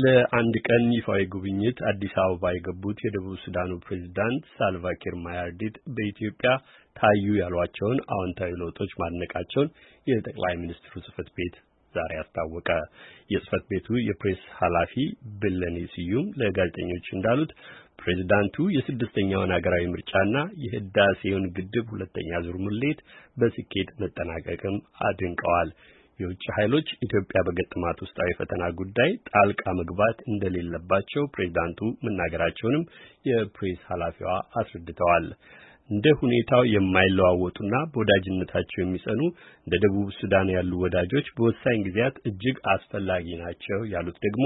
ለአንድ ቀን ይፋዊ ጉብኝት አዲስ አበባ የገቡት የደቡብ ሱዳኑ ፕሬዝዳንት ሳልቫ ኪር ማያርዲት በኢትዮጵያ ታዩ ያሏቸውን አዎንታዊ ለውጦች ማድነቃቸውን የጠቅላይ ሚኒስትሩ ጽህፈት ቤት ዛሬ አስታወቀ። የጽህፈት ቤቱ የፕሬስ ኃላፊ ብለኔ ስዩም ለጋዜጠኞች እንዳሉት ፕሬዝዳንቱ የስድስተኛውን ሀገራዊ ምርጫና የህዳሴውን ግድብ ሁለተኛ ዙር ሙሌት በስኬት መጠናቀቅም አድንቀዋል። የውጭ ኃይሎች ኢትዮጵያ በገጠማት ውስጣዊ ፈተና ጉዳይ ጣልቃ መግባት እንደሌለባቸው ፕሬዝዳንቱ መናገራቸውንም የፕሬስ ኃላፊዋ አስረድተዋል። እንደ ሁኔታው የማይለዋወጡና በወዳጅነታቸው የሚጸኑ እንደ ደቡብ ሱዳን ያሉ ወዳጆች በወሳኝ ጊዜያት እጅግ አስፈላጊ ናቸው ያሉት ደግሞ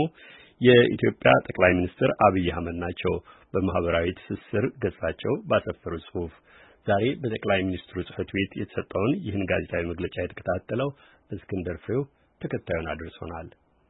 የኢትዮጵያ ጠቅላይ ሚኒስትር አብይ አህመድ ናቸው። በማህበራዊ ትስስር ገጻቸው ባሰፈሩት ጽሑፍ ዛሬ በጠቅላይ ሚኒስትሩ ጽህፈት ቤት የተሰጠውን ይህን ጋዜጣዊ መግለጫ የተከታተለው እስክንድር ፍሬው ተከታዩን አድርሶናል።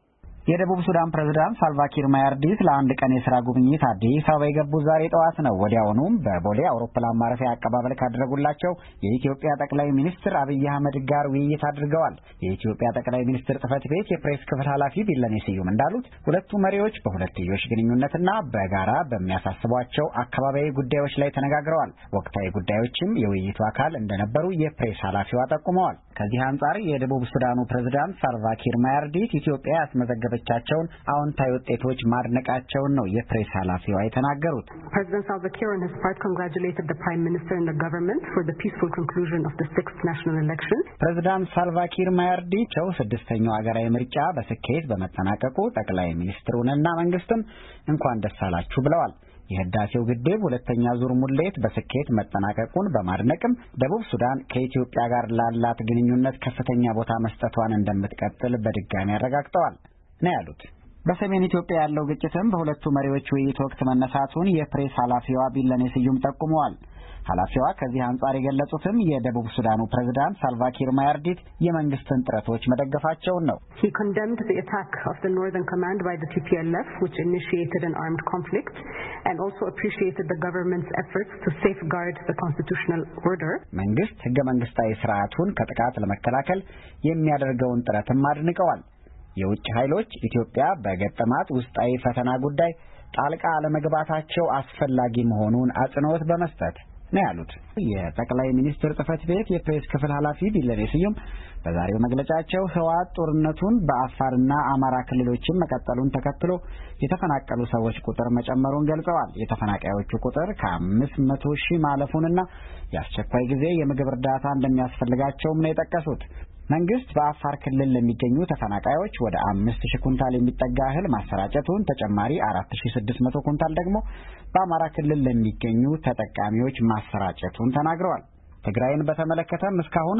የደቡብ ሱዳን ፕሬዝዳንት ሳልቫ ኪር ማያርዲት ለአንድ ቀን የሥራ ጉብኝት አዲስ አበባ የገቡት ዛሬ ጠዋት ነው። ወዲያውኑም በቦሌ አውሮፕላን ማረፊያ አቀባበል ካደረጉላቸው የኢትዮጵያ ጠቅላይ ሚኒስትር አብይ አህመድ ጋር ውይይት አድርገዋል። የኢትዮጵያ ጠቅላይ ሚኒስትር ጽህፈት ቤት የፕሬስ ክፍል ኃላፊ ቢለኔ ስዩም እንዳሉት ሁለቱ መሪዎች በሁለትዮሽ ግንኙነትና በጋራ በሚያሳስቧቸው አካባቢያዊ ጉዳዮች ላይ ተነጋግረዋል። ወቅታዊ ጉዳዮችም የውይይቱ አካል እንደነበሩ የፕሬስ ኃላፊዋ ጠቁመዋል። ከዚህ አንጻር የደቡብ ሱዳኑ ፕሬዝዳንት ሳልቫ ኪር ማያርዲት ኢትዮጵያ ያስመዘገበቻቸውን አዎንታዊ ውጤቶች ማድነቃቸውን ነው የፕሬስ ኃላፊዋ የተናገሩት። President Salva Kiir on his part congratulated the Prime Minister and the government for the peaceful conclusion of the 6th national election. ፕሬዝዳንት ሳልቫ ኪር ማያርዲት ስድስተኛው ሀገራዊ ምርጫ በስኬት በመጠናቀቁ ጠቅላይ ሚኒስትሩንና መንግስቱን እንኳን ደስ አላችሁ ብለዋል። የህዳሴው ግድብ ሁለተኛ ዙር ሙሌት በስኬት መጠናቀቁን በማድነቅም ደቡብ ሱዳን ከኢትዮጵያ ጋር ላላት ግንኙነት ከፍተኛ ቦታ መስጠቷን እንደምትቀጥል በድጋሚ አረጋግጠዋል ነው ያሉት። በሰሜን ኢትዮጵያ ያለው ግጭትም በሁለቱ መሪዎች ውይይት ወቅት መነሳቱን የፕሬስ ኃላፊዋ ቢለኔ ስዩም ጠቁመዋል። ኃላፊዋ ከዚህ አንጻር የገለጹትም የደቡብ ሱዳኑ ፕሬዝዳንት ሳልቫ ኪር ማያርዲት የመንግስትን ጥረቶች መደገፋቸውን ነው። He condemned the attack of the Northern Command by the TPLF, which initiated an armed conflict, and also appreciated the government's efforts to safeguard the constitutional order. መንግስት ህገ መንግስታዊ ስርዓቱን ከጥቃት ለመከላከል የሚያደርገውን ጥረትም አድንቀዋል። የውጭ ኃይሎች ኢትዮጵያ በገጠማት ውስጣዊ ፈተና ጉዳይ ጣልቃ አለመግባታቸው አስፈላጊ መሆኑን አጽንኦት በመስጠት ነው ያሉት። የጠቅላይ ሚኒስትር ጽህፈት ቤት የፕሬስ ክፍል ኃላፊ ቢለኔ ስዩም በዛሬው መግለጫቸው ህወሓት ጦርነቱን በአፋርና አማራ ክልሎችም መቀጠሉን ተከትሎ የተፈናቀሉ ሰዎች ቁጥር መጨመሩን ገልጸዋል። የተፈናቃዮቹ ቁጥር ከ500 ሺህ ማለፉንና የአስቸኳይ ጊዜ የምግብ እርዳታ እንደሚያስፈልጋቸውም ነው የጠቀሱት። መንግስት በአፋር ክልል ለሚገኙ ተፈናቃዮች ወደ 5000 ኩንታል የሚጠጋ እህል ማሰራጨቱን፣ ተጨማሪ 4600 ኩንታል ደግሞ በአማራ ክልል ለሚገኙ ተጠቃሚዎች ማሰራጨቱን ተናግረዋል። ትግራይን በተመለከተም እስካሁን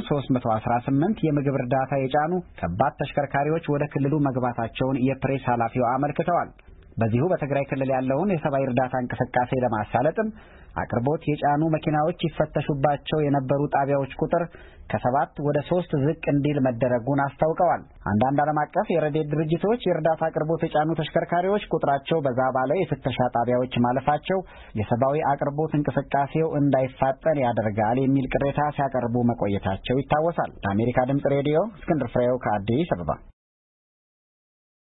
318 የምግብ እርዳታ የጫኑ ከባድ ተሽከርካሪዎች ወደ ክልሉ መግባታቸውን የፕሬስ ኃላፊው አመልክተዋል። በዚሁ በትግራይ ክልል ያለውን የሰብአዊ እርዳታ እንቅስቃሴ ለማሳለጥም አቅርቦት የጫኑ መኪናዎች ይፈተሹባቸው የነበሩ ጣቢያዎች ቁጥር ከ7 ወደ 3 ዝቅ እንዲል መደረጉን አስታውቀዋል። አንዳንድ ዓለም አቀፍ የረድኤት ድርጅቶች የእርዳታ አቅርቦት የጫኑ ተሽከርካሪዎች ቁጥራቸው በዛ ባለ የፍተሻ ጣቢያዎች ማለፋቸው የሰብአዊ አቅርቦት እንቅስቃሴው እንዳይፋጠን ያደርጋል የሚል ቅሬታ ሲያቀርቡ መቆየታቸው ይታወሳል። ለአሜሪካ ድምጽ ሬዲዮ እስክንድር ፍሬው ከአዲስ አበባ